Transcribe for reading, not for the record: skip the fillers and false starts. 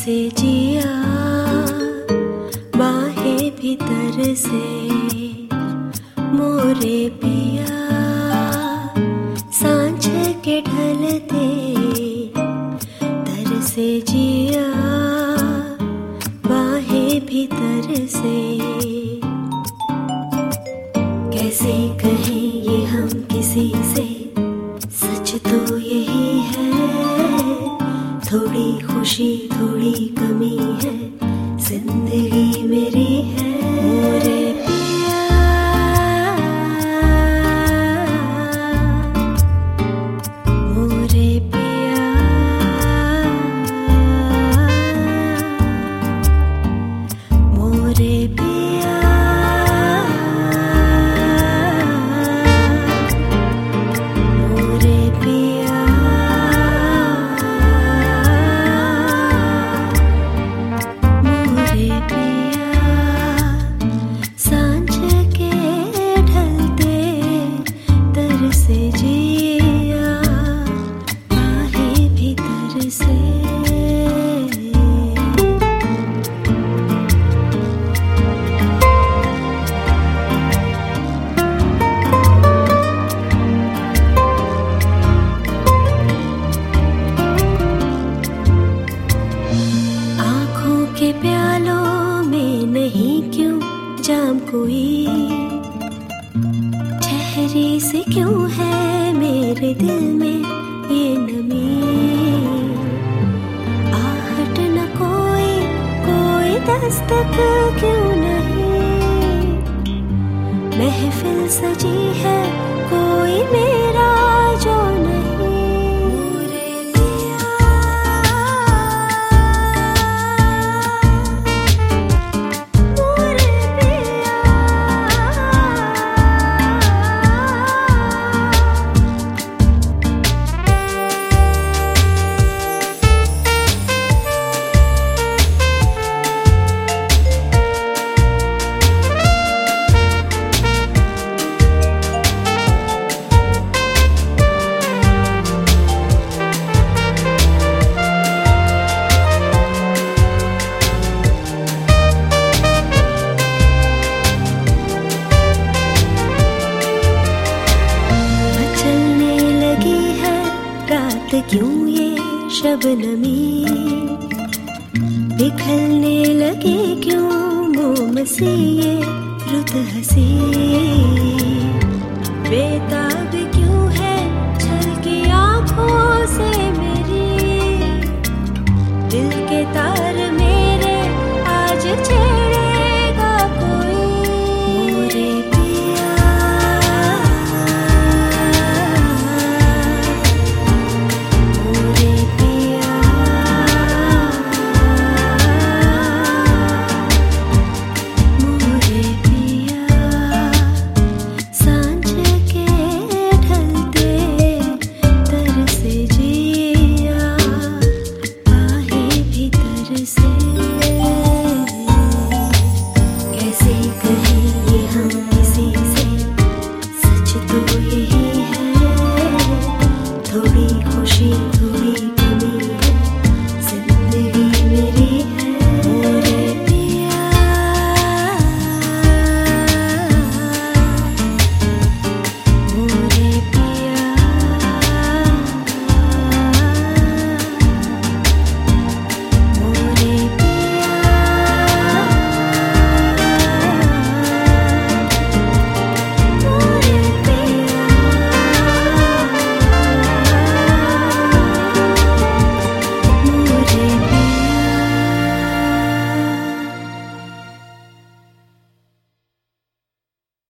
से जिया बाहें भीतर से मोरे पिया, सांझ के ढलते तर से जिया बाहें भीतर से। कैसे कहें ये हम किसी से, सच तो यही है, थोड़ी खुशी थोड़ी कमी है, जिंदगी मेरी है। मोरे पिया मोरे पिया मोरे पिया मोरे पिया मोरे पिया, सांझ के ढलते तर से जिया बाहें भीतर से। आँखों के प्यालों में नहीं क्यों जाम कोई, ठहरी से क्यों है मेरे दिल में ये नमी। आहट न कोई कोई दस्तक क्यों नहीं, महफिल सजी है कोई मेरा जो नहीं। मोरे पिया मोरे पिया मचलने लगी है रात क्यों ये शबनमी, बिखरने लगे क्यों मोम से ये रुत हंसी। बेता